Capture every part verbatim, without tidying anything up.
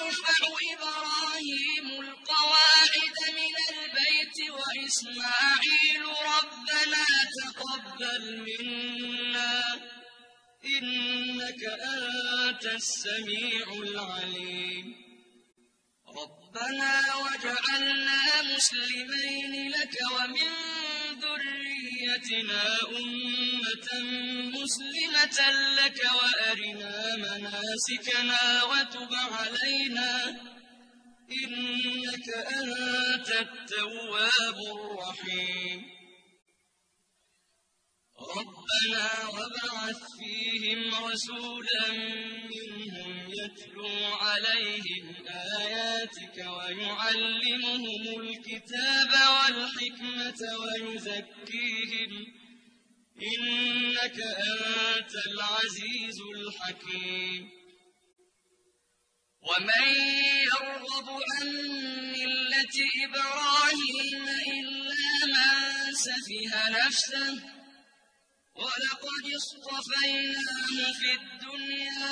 يرفع إبراهيم القواعد من البيت وإسماعيل ربنا تقبل منا إنك أنت السميع العليم ربنا واجعلنا مسلمين لك ومن ذريتنا أمة مسلمة لك وأرنا مناسكنا وتب علينا إنك أنت التواب الرحيم ربنا وابعث فيهم رسولا منهم يتلو عليهم آياتك ويعلمهم الكتاب والحكمة ويزكيهم إنك أنت العزيز الحكيم ومن يرغب عن ملة إبراهيم إلا من سفه نفسه ولقد اصطفيناه في الدنيا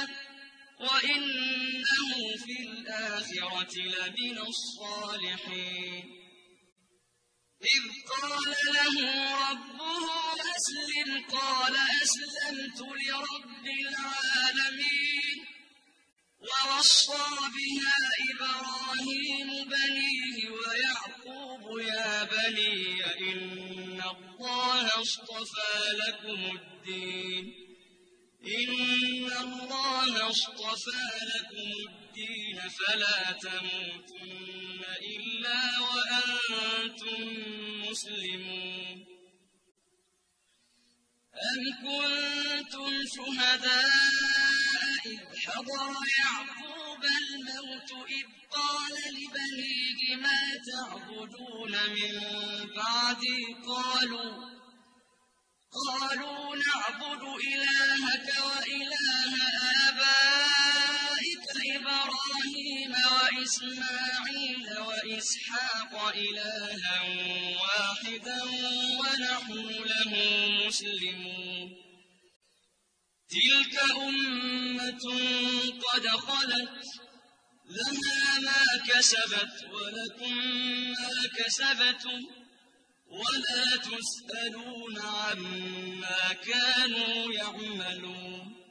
وإنه في الآخرة لمن الصالحين إذ قال له ربه أسلم قال أسلمت لرب العالمين ووصى بها إبراهيم بنيه ويعقوب يا بني إن الله اصطفى لكم الدين إن الله اصطفى لكم الدين فلا تموتن إلا وأنتم مسلمون أم كنتم شهداء إذ حضر يعقوب الموت إذ قال لبنيه ما تعبدون من بعدي قالوا قالوا نعبد إلهك وإله آبائك إبراهيم وإسماعيل وإسحاق إلها واحدا ونحن له مسلمون تلك أمة قد خلت لها ما كسبت ولكم ما كسبتم ولا تسألون عما كانوا يعملون